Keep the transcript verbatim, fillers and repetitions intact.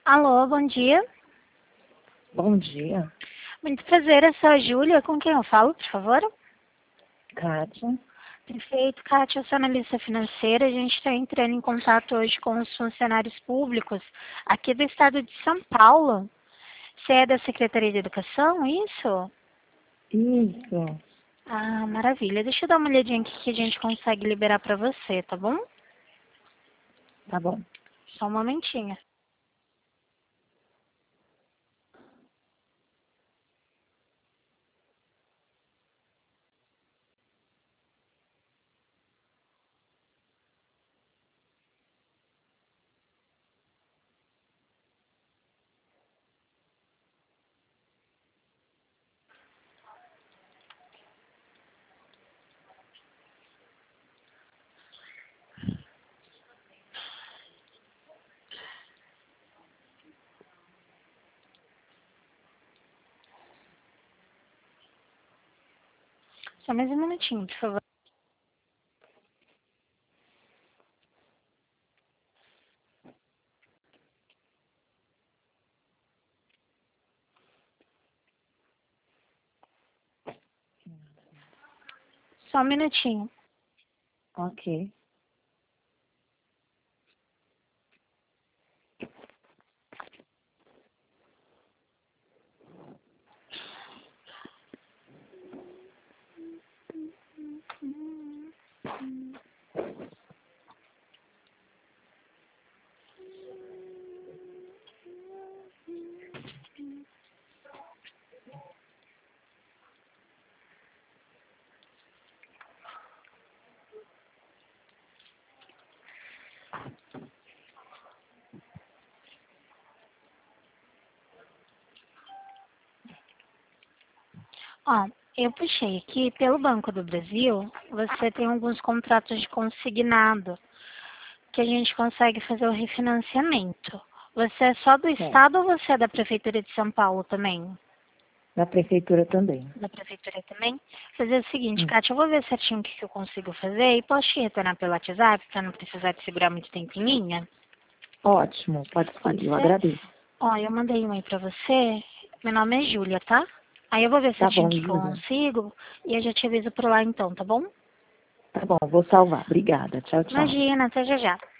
Alô, bom dia. Bom dia, Muito prazer, eu sou a Júlia. Com quem eu falo, por favor? Kátia. Perfeito, Kátia, eu sou analista financeira. A gente está entrando em contato hoje com os funcionários públicos aqui do estado de São Paulo. Você é da Secretaria de Educação, isso? Isso, Ah, maravilha. Deixa eu dar uma olhadinha aqui que a gente consegue liberar para você, tá bom? tá bom. Só um momentinho. Só mais um minutinho, por favor. Só um minutinho. Ok. Ó, eu puxei aqui, pelo Banco do Brasil, você tem alguns contratos de consignado que a gente consegue fazer o refinanciamento. Você é só do É, Estado ou você é da Prefeitura de São Paulo também? da prefeitura também. Da Prefeitura também? Fazer o seguinte, Hum, Kátia, eu vou ver certinho o que que eu consigo fazer e posso te retornar pelo WhatsApp para não precisar te segurar muito tempo em linha? Ótimo, pode Pode ser, eu ser? agradeço. Ó, eu mandei um aí pra você. Meu nome é Júlia, tá? Aí eu vou ver Tá certinho o bom, que que eu Júlia. consigo e eu já te aviso por lá então, tá bom? Tá bom, vou salvar. Obrigada. Tchau, tchau. Imagina, até já já.